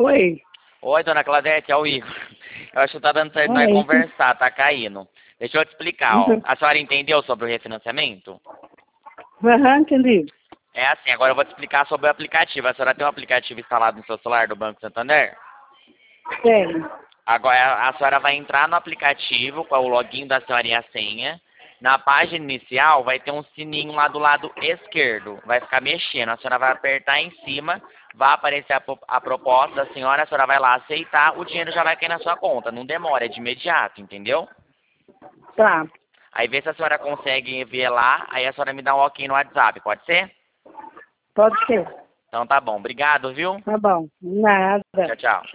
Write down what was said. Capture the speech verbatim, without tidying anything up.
Oi. Oi, dona Claudete, é o Igor. Eu acho que tá dando certo nós Oi. conversar, tá caindo. Deixa eu te explicar, ó. Uhum. A senhora entendeu sobre o refinanciamento? Aham, entendi. É assim, agora eu vou te explicar sobre o aplicativo. A senhora tem um aplicativo instalado no seu celular do Banco Santander? Tenho. Agora a senhora vai entrar no aplicativo com o login da senhora e a senha. Na página inicial vai ter um sininho lá do lado esquerdo. Vai ficar mexendo. A senhora vai apertar em cima, vai aparecer a, po- a proposta da senhora, a senhora vai lá aceitar, o dinheiro já vai cair na sua conta. Não demora, é de imediato, entendeu? Tá. Aí vê se a senhora consegue ver lá, aí a senhora me dá um ok no WhatsApp, pode ser? Pode ser. Então tá bom, obrigado, viu? Tá bom. Nada. Tchau, tchau.